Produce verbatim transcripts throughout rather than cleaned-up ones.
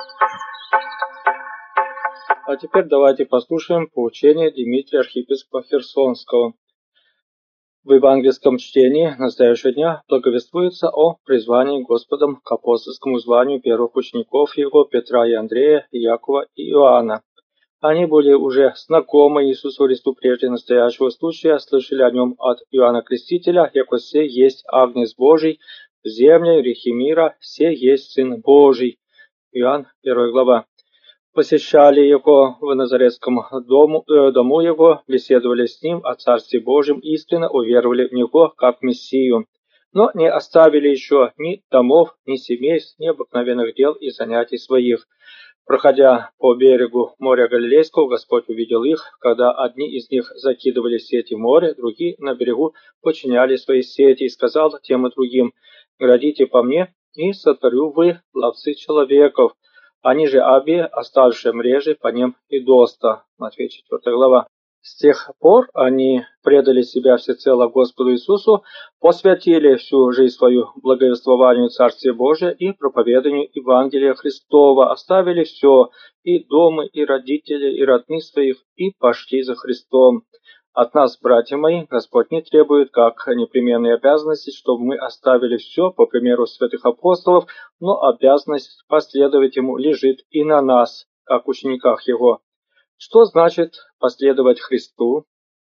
А теперь давайте послушаем поучение Дмитрия архиепископа Херсонского. В евангельском чтении настоящего дня благовествуется о призвании Господом к апостольскому званию первых учеников его Петра и Андрея, Якова и Иоанна. Они были уже знакомы Иисусу Христу прежде настоящего случая, слышали о нем от Иоанна Крестителя, яко сей есть Агнец Божий, в земле грехи мира, сей есть Сын Божий. Иоанн, первая глава. Посещали его в Назаретском дому, э, дому его, беседовали с ним о Царстве Божьем, искренне уверовали в него как Мессию, но не оставили еще ни домов, ни семейств, ни обыкновенных дел и занятий своих. Проходя по берегу моря Галилейского, Господь увидел их, когда одни из них закидывали сети в море, другие на берегу починяли свои сети, и сказал тем и другим: «Градите по мне, и сотворю вы ловцы человеков». Они же обе, оставшие мрежи, по ним и доста. Матфея четвёртая глава. С тех пор они предали себя всецело Господу Иисусу, посвятили всю жизнь свою благовествованию Царствия Божия и проповеданию Евангелия Христова, оставили все, и дома, и родителей, и родных своих, и пошли за Христом. От нас, братья мои, Господь не требует как непременной обязанности, чтобы мы оставили все, по примеру святых апостолов, но обязанность последовать Ему лежит и на нас, как учениках Его. Что значит последовать Христу?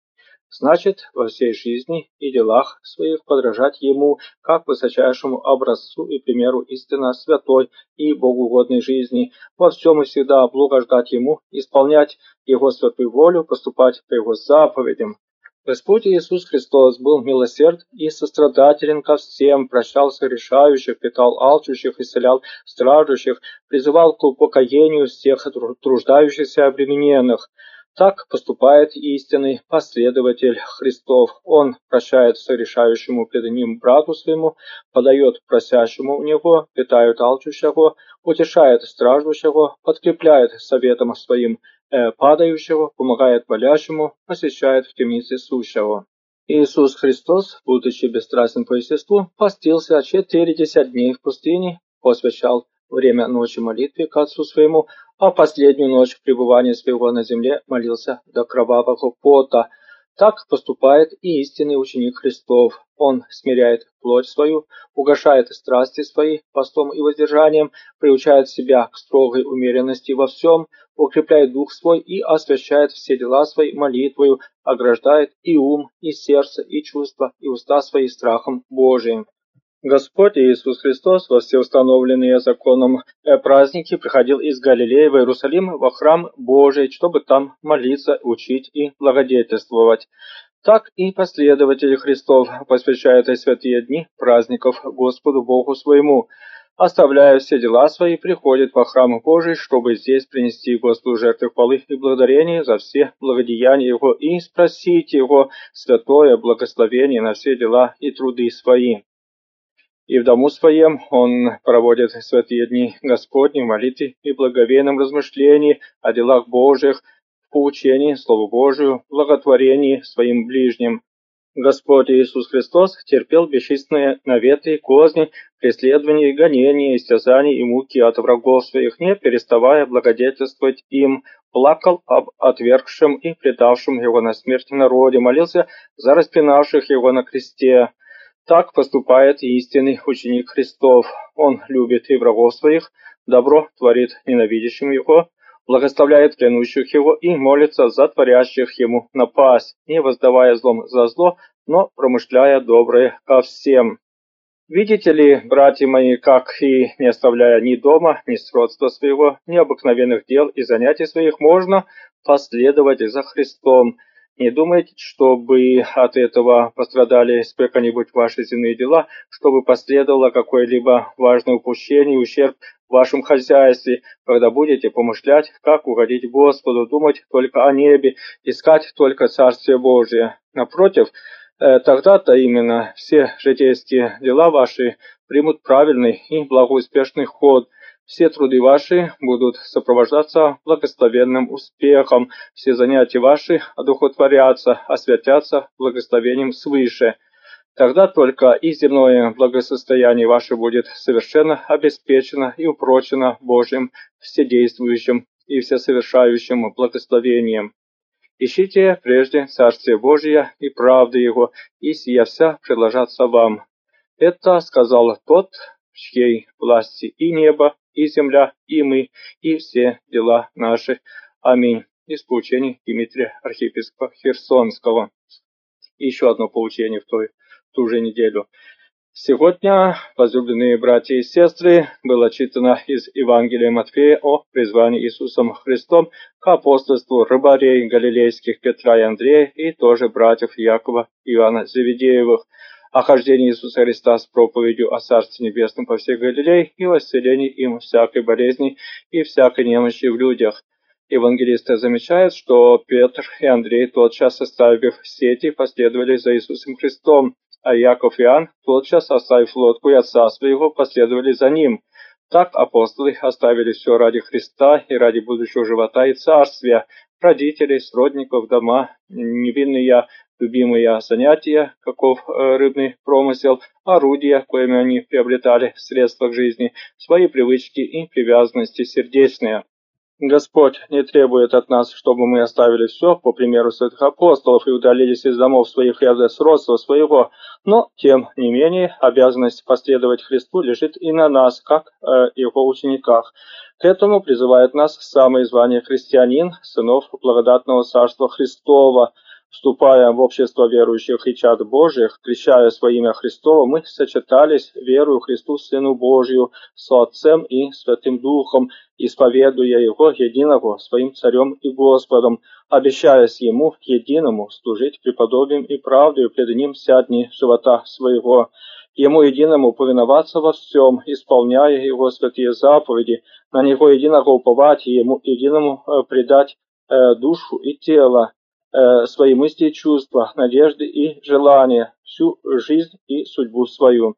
Значит, во всей жизни и делах своих подражать Ему, как высочайшему образцу и примеру истинно святой и богоугодной жизни, во всем и всегда благождать Ему, исполнять Его святую волю, поступать по Его заповедям. Господь Иисус Христос был милосерд и сострадателен ко всем, прощал согрешающих, питал алчущих, исцелял страждущих, призывал к упокоению всех труждающихся и обремененных. Так поступает истинный последователь Христов. Он прощает согрешающему пред ним брату своему, подает просящему у него, питает алчущего, утешает страждущего, подкрепляет советом своим э, падающего, помогает болящему, посещает в темнице сущего. Иисус Христос, будучи бесстрастен по естеству, постился четыредесят дней в пустыне, посвящал время ночи молитве к Отцу своему, а последнюю ночь пребывания своего на земле молился до кровавого пота. Так поступает и истинный ученик Христов. Он смиряет плоть свою, угошает страсти свои постом и воздержанием, приучает себя к строгой умеренности во всем, укрепляет дух свой и освящает все дела свои молитвою, ограждает и ум, и сердце, и чувства, и уста свои страхом Божиим. Господь Иисус Христос во все установленные законом праздники приходил из Галилеи в Иерусалим во храм Божий, чтобы там молиться, учить и благодетельствовать. Так и последователи Христов посвящают святые дни праздников Господу Богу своему. Оставляя все дела свои, приходят во храм Божий, чтобы здесь принести Господу жертвы хвалы и благодарения за все благодеяния Его и спросить Его святое благословение на все дела и труды свои. И в дому своем он проводит святые дни Господни в молитве и благоговейном размышлении о делах Божьих, в поучении Слову Божию, благотворении своим ближним. Господь Иисус Христос терпел бесчисленные наветы и козни, преследования и гонения, истязания и муки от врагов своих, не переставая благодетельствовать им, плакал об отвергшем и предавшем его на смерть народе, молился за распинавших его на кресте. Так поступает истинный ученик Христов. Он любит и врагов своих, добро творит ненавидящим его, благословляет клянущих его и молится за творящих ему напасть, не воздавая злом за зло, но промышляя доброе ко всем. Видите ли, братья мои, как и не оставляя ни дома, ни сродства своего, ни обыкновенных дел и занятий своих, можно последовать за Христом. Не думайте, чтобы от этого пострадали сколько-нибудь ваши земные дела, чтобы последовало какое-либо важное упущение и ущерб в вашем хозяйстве, когда будете помышлять, как угодить Господу, думать только о небе, искать только Царствие Божие. Напротив, тогда-то именно все житейские дела ваши примут правильный и благоуспешный ход. Все труды ваши будут сопровождаться благословенным успехом, все занятия ваши одухотворятся, освятятся благословением свыше. Тогда только и земное благосостояние ваше будет совершенно обеспечено и упрочено Божьим вседействующим и всесовершающим благословением. Ищите прежде Царствие Божие и правды Его, и сия вся предложатся вам. Это сказал тот, в чьей власти и небо, и земля, и мы, и все дела наши. Аминь. Из поучений Дмитрия, архиепископа Херсонского. И еще одно поучение в той, ту же неделю. Сегодня, возлюбленные братья и сестры, было читано из Евангелия Матфея о призвании Иисусом Христом к апостольству рыбарей галилейских Петра и Андрея и тоже братьев Якова и Иоанна Зеведеевых, о хождении Иисуса Христа с проповедью о Царстве Небесном по всей Галилее и о исцелении им всякой болезни и всякой немощи в людях. Евангелист замечает, что Петр и Андрей, тотчас оставив сети, последовали за Иисусом Христом, а Яков и Иоанн, тотчас оставив лодку и отца своего, последовали за ним. Так апостолы оставили все ради Христа и ради будущего живота и царствия, родителей, сродников, дома, невинные, любимые занятия, каков рыбный промысел, орудия, коими они приобретали в средствах жизни, свои привычки и привязанности сердечные. Господь не требует от нас, чтобы мы оставили все, по примеру святых апостолов, и удалились из домов своих и от сродства своего, но, тем не менее, обязанность последовать Христу лежит и на нас, как э, его учениках. К этому призывает нас самое звание христианин, сынов благодатного Царства Христова. Вступая в общество верующих и чад Божьих, крещая во имя Христово, мы сочетались верою Христу Сыну Божию со Отцем и Святым Духом, исповедуя Его единого своим Царем и Господом, обещаясь Ему единому служить преподобием и правдою пред Ним вся дни живота своего, Ему единому повиноваться во всем, исполняя Его святые заповеди, на Него единого уповать и Ему единому предать э, душу и тело, свои мысли и чувства, надежды и желания, всю жизнь и судьбу свою.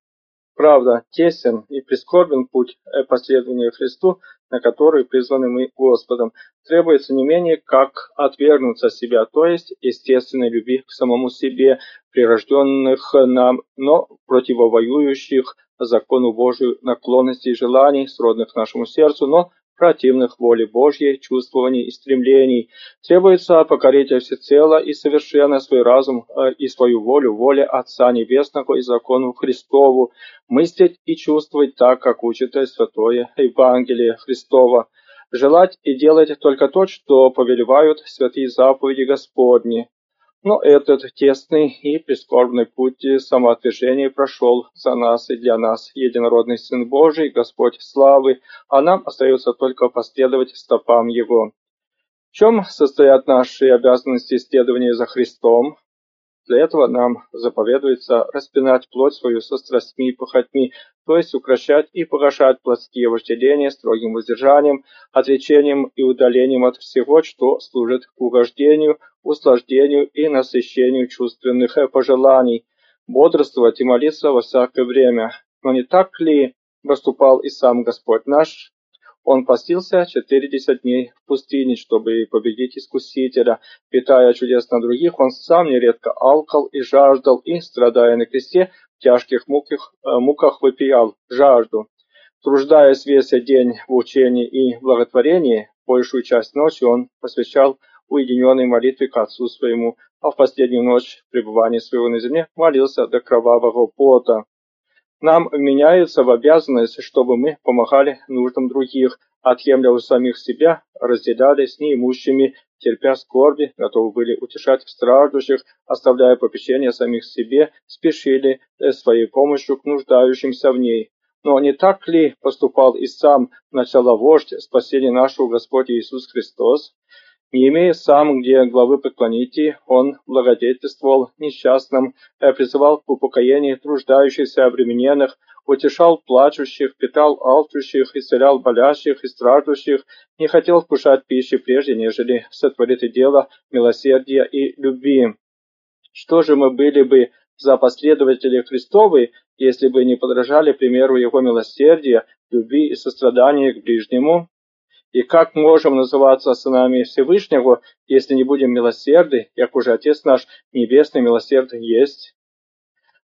Правда, тесен и прискорбен путь последования Христу, на который призваны мы Господом. Требуется не менее, как отвергнуться от себя, то есть естественной любви к самому себе, прирожденных нам, но противовоюющих закону Божию наклонностей и желаний, сродных нашему сердцу, но противных воле Божьей, чувствований и стремлений. Требуется покорить всецело и совершенно свой разум и свою волю, воле Отца Небесного и закону Христову, мыслить и чувствовать так, как учит Святое Евангелие Христово, желать и делать только то, что повелевают святые заповеди Господни. Но этот тесный и прискорбный путь самоотвержения прошел за нас и для нас единородный Сын Божий, Господь славы, а нам остается только последовать стопам Его. В чем состоят наши обязанности следования за Христом? Для этого нам заповедуется распинать плоть свою со страстьми и похотьми, то есть укращать и погашать плотские вожделения строгим воздержанием, отречением и удалением от всего, что служит к угождению, услаждению и насыщению чувственных пожеланий, бодрствовать и молиться во всякое время. Но не так ли поступал и сам Господь наш? Он постился четыредесят дней в пустыне, чтобы победить искусителя. Питая чудес на других, он сам нередко алкал и жаждал, и, страдая на кресте, в тяжких муках, муках выпиял жажду. Труждаясь весь день в учении и благотворении, большую часть ночи он посвящал уединенной молитве к Отцу своему, а в последнюю ночь пребывания своего на земле молился до кровавого пота. Нам вменяется в обязанность, чтобы мы помогали нуждам других, отъемля у самих себя, разделяли с неимущими, терпя скорби, готовы были утешать страждущих, оставляя попечение самих себе, спешили своей помощью к нуждающимся в ней. Но не так ли поступал и сам началовождь спасения нашего Господь Иисус Христос? Не имея сам где главы преклоните, он благодетельствовал несчастным, призывал к упокоению труждающихся обремененных, утешал плачущих, питал алчущих, исцелял болящих и страждущих, не хотел вкушать пищи прежде, нежели сотворит дело милосердия и любви. Что же мы были бы за последователи Христовы, если бы не подражали примеру Его милосердия, любви и сострадания к ближнему? И как можем называться сынами Всевышнего, если не будем милосерды, как уже Отец наш Небесный милосерд есть?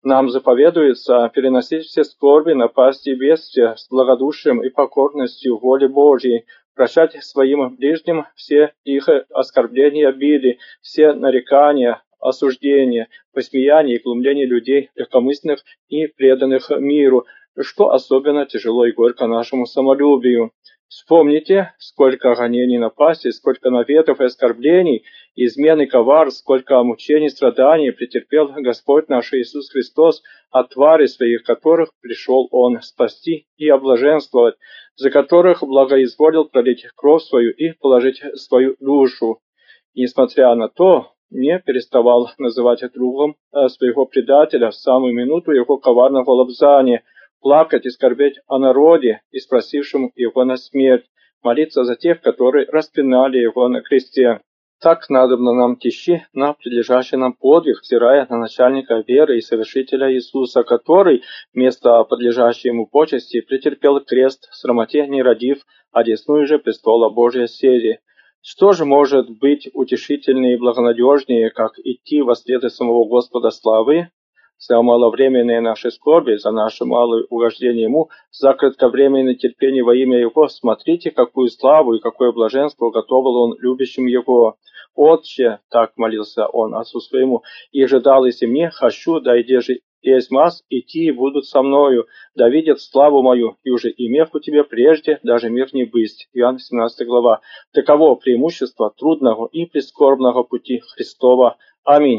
Нам заповедуется переносить все скорби, напасти и бедствия с благодушием и покорностью воле Божьей, прощать своим ближним все их оскорбления и обиды, все нарекания, осуждения, посмеяния и глумления людей, легкомысленных и преданных миру, что особенно тяжело и горько нашему самолюбию. Вспомните, сколько гонений, напастей, сколько наветов и оскорблений, измен и коварств, сколько мучений и страданий претерпел Господь наш Иисус Христос от тварей своих, которых пришел Он спасти и облаженствовать, за которых благоизволил пролить кровь свою и положить свою душу. И, несмотря на то, не переставал называть другом своего предателя в самую минуту его коварного лобзания, плакать и скорбеть о народе, испросившем его на смерть, молиться за тех, которые распинали его на кресте. Так надобно нам тещи на прилежащий нам подвиг, взирая на начальника веры и совершителя Иисуса, который, вместо подлежащей ему почести, претерпел крест, срамоте не родив, одесную же престола Божия седи. Что же может быть утешительнее и благонадежнее, как идти во следы самого Господа славы? За маловременные наши скорби, за наше малое угождение Ему, за кратковременное терпение во имя Его, смотрите, какую славу и какое блаженство готовил Он любящим Его. «Отче», — так молился Он Отцу Своему, «и же дал и мне, хочу, да иди же есть мас, идти и будут со мною, да видят славу мою, и уже имев у тебя прежде, даже мир не бысть». Иоанн семнадцатая глава. Таково преимущество трудного и прискорбного пути Христова. Аминь.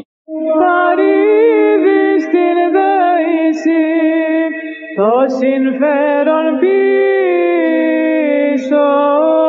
Ta sin färd on piso